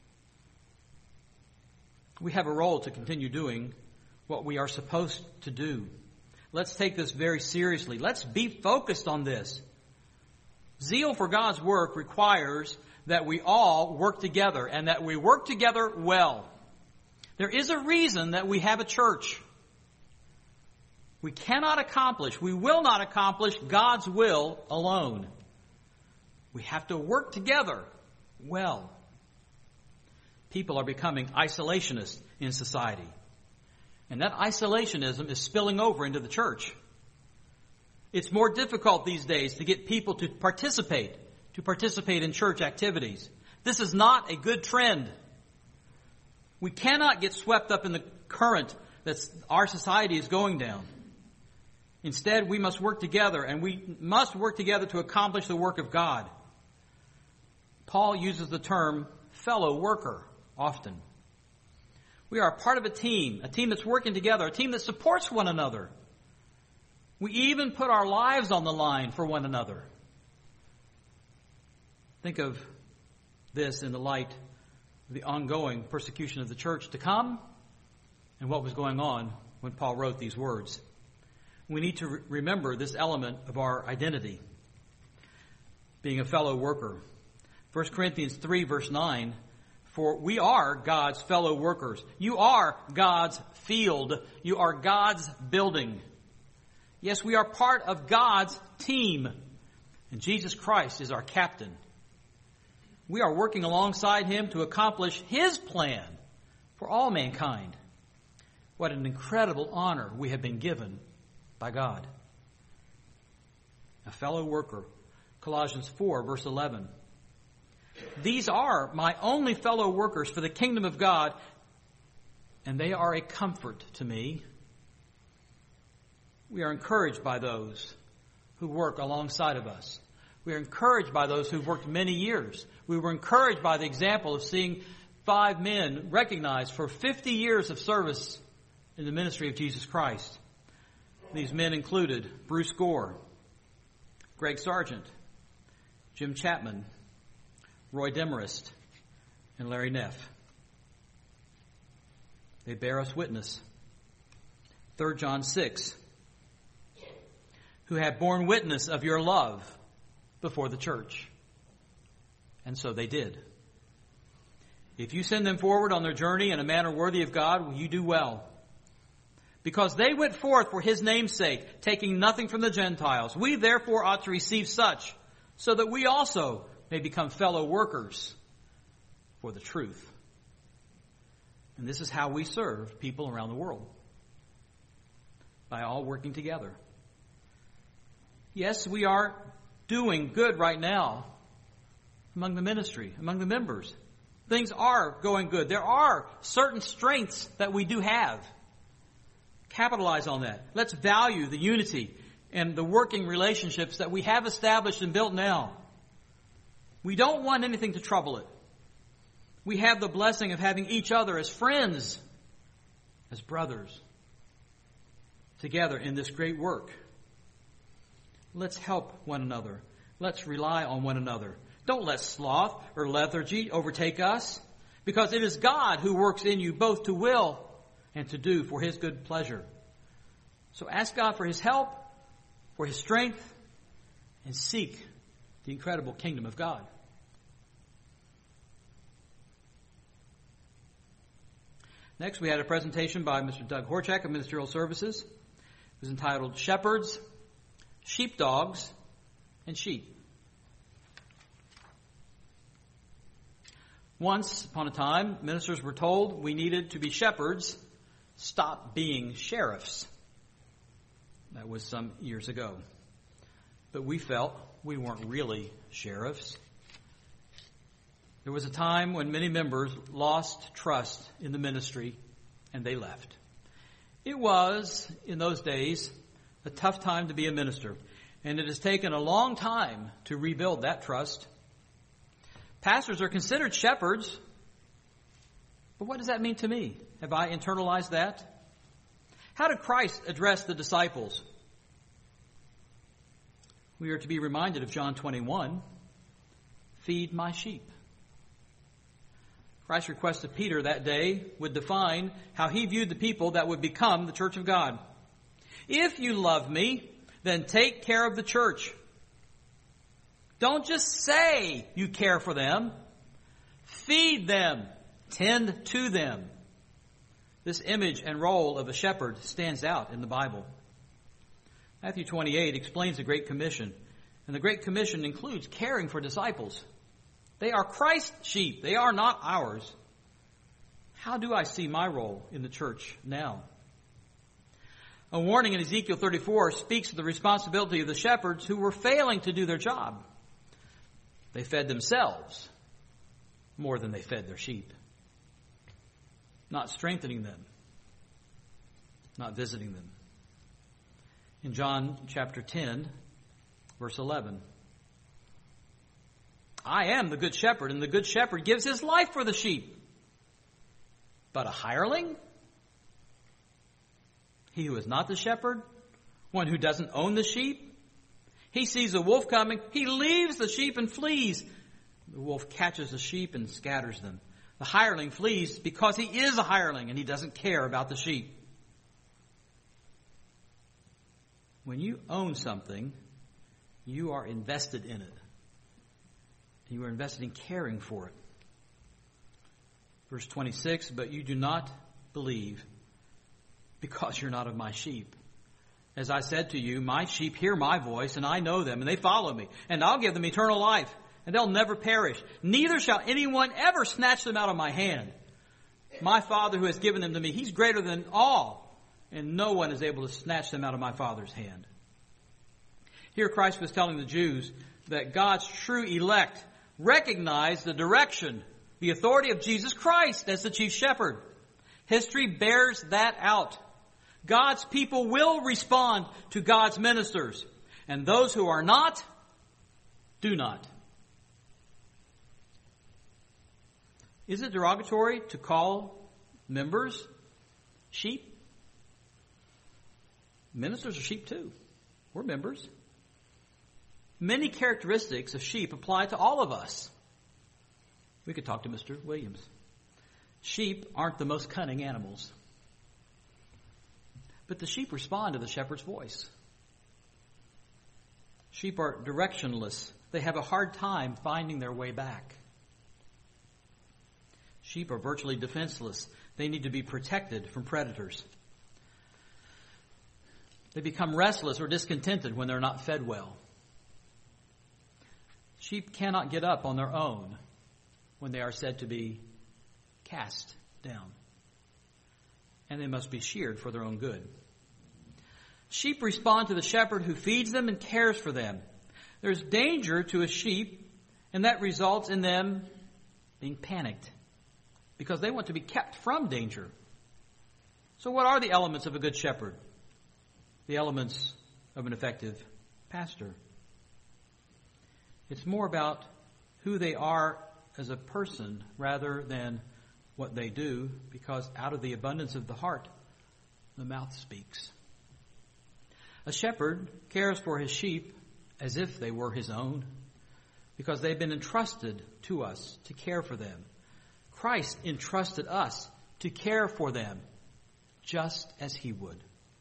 We have a role to continue doing what we are supposed to do. Let's take this very seriously. Let's be focused on this. Zeal for God's work requires that we all work together and that we work together well. There is a reason that we have a church. We cannot accomplish, we will not accomplish God's will alone. We have to work together well. People are becoming isolationists in society. And that isolationism is spilling over into the church. It's more difficult these days to get people to participate in church activities. This is not a good trend. We cannot get swept up in the current that our society is going down. Instead, we must work together, and we must work together to accomplish the work of God. Paul uses the term fellow worker often. We are a part of a team that's working together, a team that supports one another. We even put our lives on the line for one another. Think of this in the light of the ongoing persecution of the church to come and what was going on when Paul wrote these words. We need to remember this element of our identity, being a fellow worker. 1 Corinthians 3 verse 9, for we are God's fellow workers. You are God's field. You are God's building. Yes, we are part of God's team. And Jesus Christ is our captain. We are working alongside Him to accomplish His plan for all mankind. What an incredible honor we have been given by God. A fellow worker. Colossians 4 verse 11. These are my only fellow workers for the kingdom of God, and they are a comfort to me. We are encouraged by those who work alongside of us. We are encouraged by those who've worked many years. We were encouraged by the example of seeing 5 men recognized for 50 years of service in the ministry of Jesus Christ. These men included Bruce Gore, Greg Sargent, Jim Chapman, Roy Demarest, and Larry Neff. They bear us witness. 3 John 6, who have borne witness of your love before the church. And so they did. If you send them forward on their journey in a manner worthy of God, you do well. Because they went forth for His name's sake, taking nothing from the Gentiles. We therefore ought to receive such, so that we also may become fellow workers for the truth. And this is how we serve people around the world. By all working together. Yes, we are doing good right now among the ministry, among the members. Things are going good. There are certain strengths that we do have. Capitalize on that. Let's value the unity and the working relationships that we have established and built now. We don't want anything to trouble it. We have the blessing of having each other as friends, as brothers, together in this great work. Let's help one another. Let's rely on one another. Don't let sloth or lethargy overtake us, because it is God who works in you both to will and to do for his good pleasure. So ask God for his help, for his strength, and seek the incredible kingdom of God. Next, we had a presentation by Mr. Doug Horchak of Ministerial Services. It was entitled Shepherds, Sheepdogs, and Sheep. Once upon a time, ministers were told we needed to be shepherds, stop being sheriffs. That was some years ago. But we felt we weren't really sheriffs. There was a time when many members lost trust in the ministry and they left. It was, in those days, a tough time to be a minister, and it has taken a long time to rebuild that trust. Pastors are considered shepherds, but what does that mean to me? Have I internalized that? How did Christ address the disciples? We are to be reminded of John 21, feed my sheep. Christ's request to Peter that day would define how he viewed the people that would become the church of God. If you love me, then take care of the church. Don't just say you care for them. Feed them. Tend to them. This image and role of a shepherd stands out in the Bible. Matthew 28 explains the Great Commission. And the Great Commission includes caring for disciples. They are Christ's sheep. They are not ours. How do I see my role in the church now? A warning in Ezekiel 34 speaks of the responsibility of the shepherds who were failing to do their job. They fed themselves more than they fed their sheep, not strengthening them, not visiting them. In John chapter 10, verse 11, I am the good shepherd, and the good shepherd gives his life for the sheep. But a hireling, he who is not the shepherd, one who doesn't own the sheep, he sees a wolf coming, he leaves the sheep and flees. The wolf catches the sheep and scatters them. The hireling flees because he is a hireling and he doesn't care about the sheep. When you own something, you are invested in it. You are invested in caring for it. Verse 26, but you do not believe because you're not of my sheep. As I said to you, my sheep hear my voice, and I know them, and they follow me. And I'll give them eternal life, and they'll never perish. Neither shall anyone ever snatch them out of my hand. My Father who has given them to me, he's greater than all, and no one is able to snatch them out of my Father's hand. Here Christ was telling the Jews that God's true elect recognize the direction, the authority of Jesus Christ as the chief shepherd. History bears that out. God's people will respond to God's ministers, and those who are not, do not. Is it derogatory to call members sheep? Ministers are sheep too. We're members. Many characteristics of sheep apply to all of us. We could talk to Mr. Williams. Sheep aren't the most cunning animals. But the sheep respond to the shepherd's voice. Sheep are directionless. They have a hard time finding their way back. Sheep are virtually defenseless. They need to be protected from predators. They become restless or discontented when they're not fed well. Sheep cannot get up on their own when they are said to be cast down. And they must be sheared for their own good. Sheep respond to the shepherd who feeds them and cares for them. There's danger to a sheep, and that results in them being panicked because they want to be kept from danger. So what are the elements of a good shepherd? The elements of an effective pastor. It's more about who they are as a person rather than what they do, because out of the abundance of the heart, the mouth speaks. A shepherd cares for his sheep as if they were his own. because they've been entrusted to us to care for them. Christ entrusted us to care for them just as he would.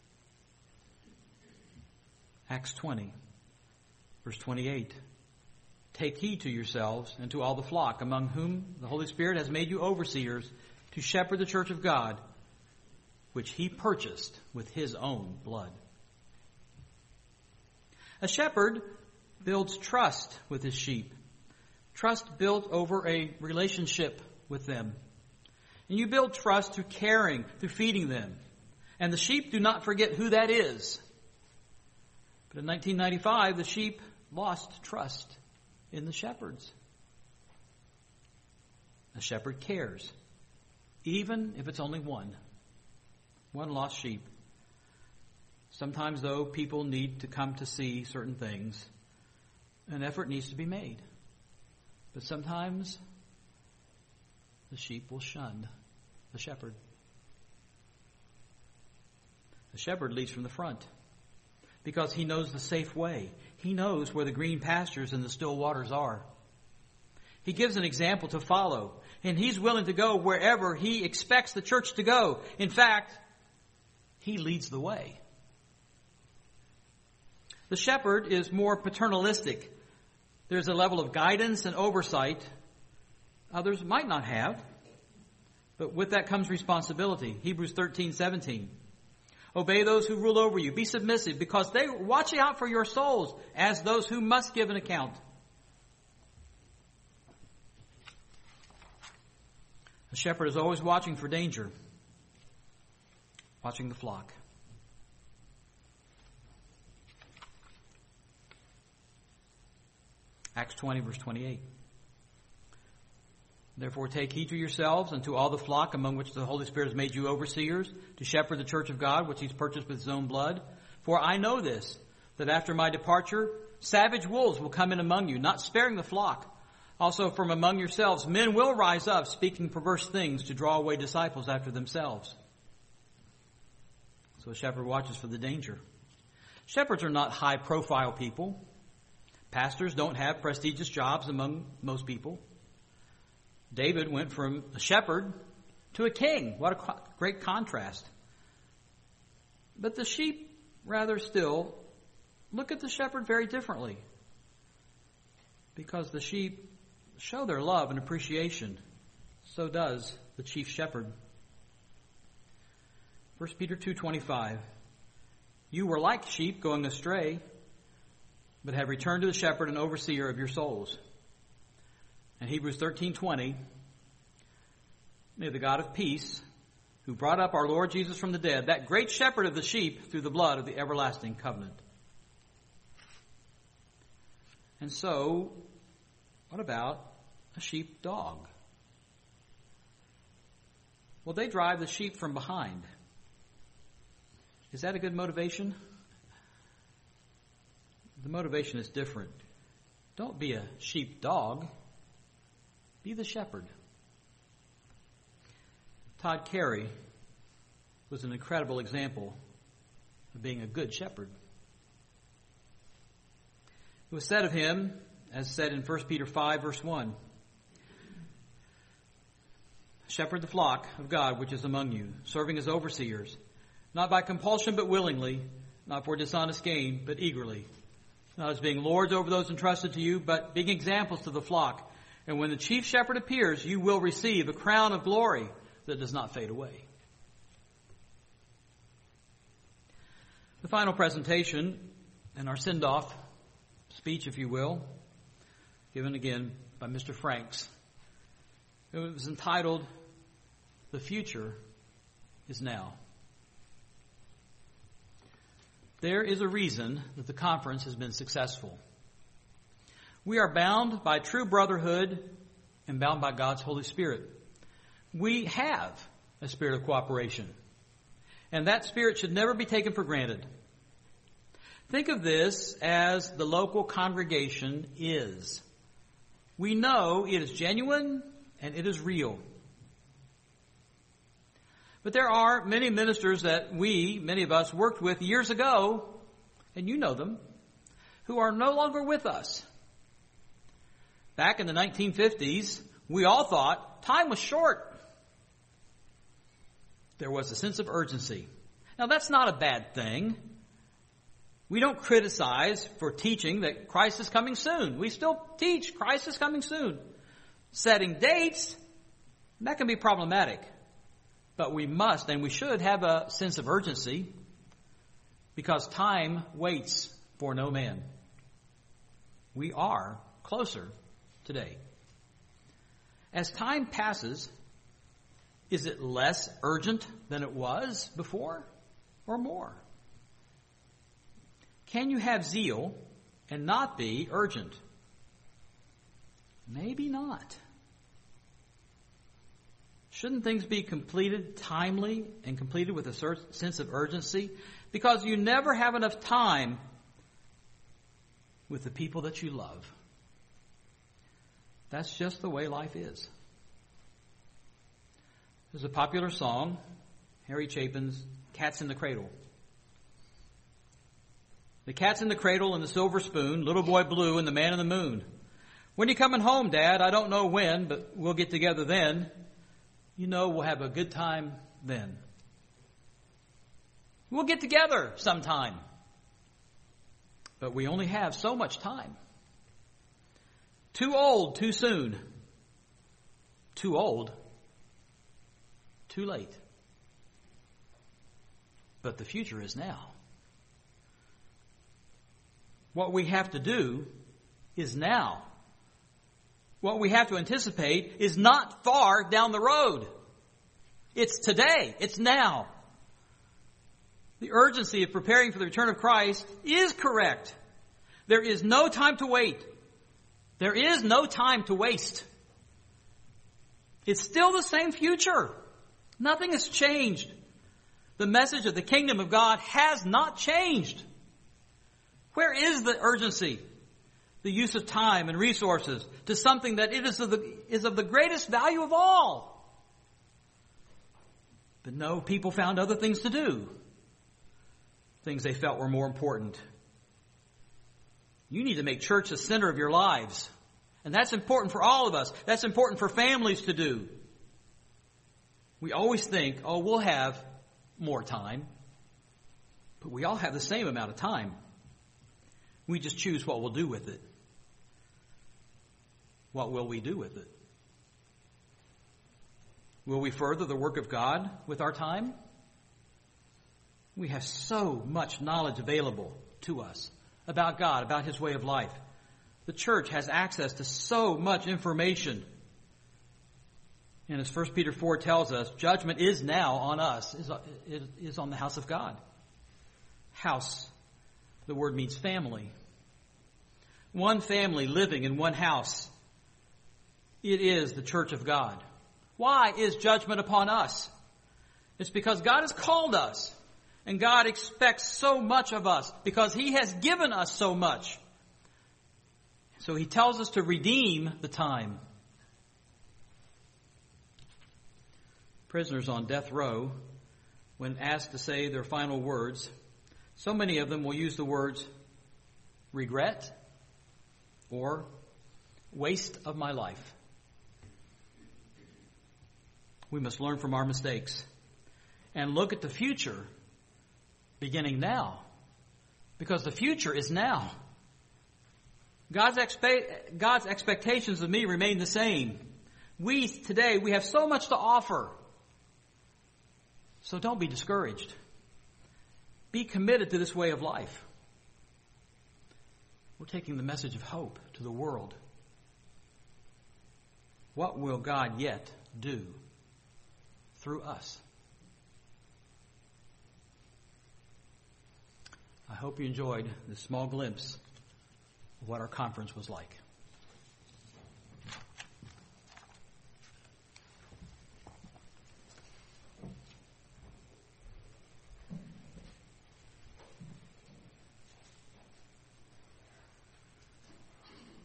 Acts 20, verse 28. Take heed to yourselves and to all the flock among whom the Holy Spirit has made you overseers to shepherd the church of God, which he purchased with his own blood. A shepherd builds trust with his sheep. Trust built over a relationship with them. And you build trust through caring, through feeding them. And the sheep do not forget who that is. But in 1995, the sheep lost trust in the shepherds. A shepherd cares, even if it's only one lost sheep. Sometimes, though, people need to come to see certain things. An effort needs to be made. But sometimes the sheep will shun the shepherd. The shepherd leads from the front because he knows the safe way. He knows where the green pastures and the still waters are. He gives an example to follow, and he's willing to go wherever he expects the church to go. In fact, he leads the way. The shepherd is more paternalistic. There's a level of guidance and oversight others might not have, but with that comes responsibility. Hebrews 13:17. Obey those who rule over you. Be submissive, because they are watching out for your souls as those who must give an account. The shepherd is always watching for danger, watching the flock. Acts 20, verse 28. Therefore take heed to yourselves and to all the flock among which the Holy Spirit has made you overseers, to shepherd the church of God, which he's purchased with his own blood. For I know this, that after my departure, savage wolves will come in among you, not sparing the flock. Also from among yourselves, men will rise up, speaking perverse things to draw away disciples after themselves. So a shepherd watches for the danger. Shepherds are not high-profile people. Pastors don't have prestigious jobs among most people. David went from a shepherd to a king. What a great contrast. But the sheep, rather still, look at the shepherd very differently. Because the sheep show their love and appreciation. So does the chief shepherd. 1 Peter 2:25. You were like sheep going astray, but have returned to the shepherd and overseer of your souls. And Hebrews 13:20, may the God of peace, who brought up our Lord Jesus from the dead, that great shepherd of the sheep through the blood of the everlasting covenant. And so, what about a sheep dog? Well, they drive the sheep from behind. Is that a good motivation? The motivation is different. Don't be a sheep dog. Be the shepherd. Todd Carey was an incredible example of being a good shepherd. It was said of him, as said in 1 Peter 5, verse 1, shepherd the flock of God which is among you, serving as overseers, not by compulsion but willingly, not for dishonest gain but eagerly, not as being lords over those entrusted to you, but being examples to the flock. And when the chief shepherd appears, you will receive a crown of glory that does not fade away. The final presentation, and our send-off speech, if you will, given again by Mr. Franks. It was entitled, The Future is Now. There is a reason that the conference has been successful. We are bound by true brotherhood and bound by God's Holy Spirit. We have a spirit of cooperation, and that spirit should never be taken for granted. Think of this as the local congregation is. We know it is genuine and it is real. But there are many ministers that many of us, worked with years ago, and you know them, who are no longer with us. Back in the 1950s, we all thought time was short. There was a sense of urgency. Now, that's not a bad thing. We don't criticize for teaching that Christ is coming soon. We still teach Christ is coming soon. Setting dates, that can be problematic. But we must and we should have a sense of urgency because time waits for no man. We are closer today. As time passes, is it less urgent than it was before or more? Can you have zeal and not be urgent? Maybe not. Shouldn't things be completed timely and completed with a sense of urgency? Because you never have enough time with the people that you love. That's just the way life is. There's a popular song, Harry Chapin's Cat's in the Cradle. The cat's in the cradle and the silver spoon, little boy blue and the man in the moon. When you coming home, Dad? I don't know when, but we'll get together then. You know we'll have a good time then. We'll get together sometime. But we only have so much time. Too old, too soon. Too old, too late. But the future is now. What we have to do is now. What we have to anticipate is not far down the road. It's today. It's now. The urgency of preparing for the return of Christ is correct. There is no time to wait. There is no time to waste. It's still the same future. Nothing has changed. The message of the kingdom of God has not changed. Where is the urgency? The use of time and resources to something that it is of the greatest value of all. But no, people found other things to do. Things they felt were more important. You need to make church the center of your lives. And that's important for all of us. That's important for families to do. We always think, oh, we'll have more time. But we all have the same amount of time. We just choose what we'll do with it. What will we do with it? Will we further the work of God with our time? We have so much knowledge available to us about God, about His way of life. The church has access to so much information. And as 1 Peter 4 tells us, judgment is now on us, is on the house of God. House, the word means family. One family living in one house. It is the church of God. Why is judgment upon us? It's because God has called us. And God expects so much of us because He has given us so much. So He tells us to redeem the time. Prisoners on death row, when asked to say their final words, so many of them will use the words regret or waste of my life. We must learn from our mistakes and look at the future beginning now, because the future is now. God's expectations of me remain the same. Today, we have so much to offer. So don't be discouraged. Be committed to this way of life. We're taking the message of hope to the world. What will God yet do through us? I hope you enjoyed this small glimpse of what our conference was like.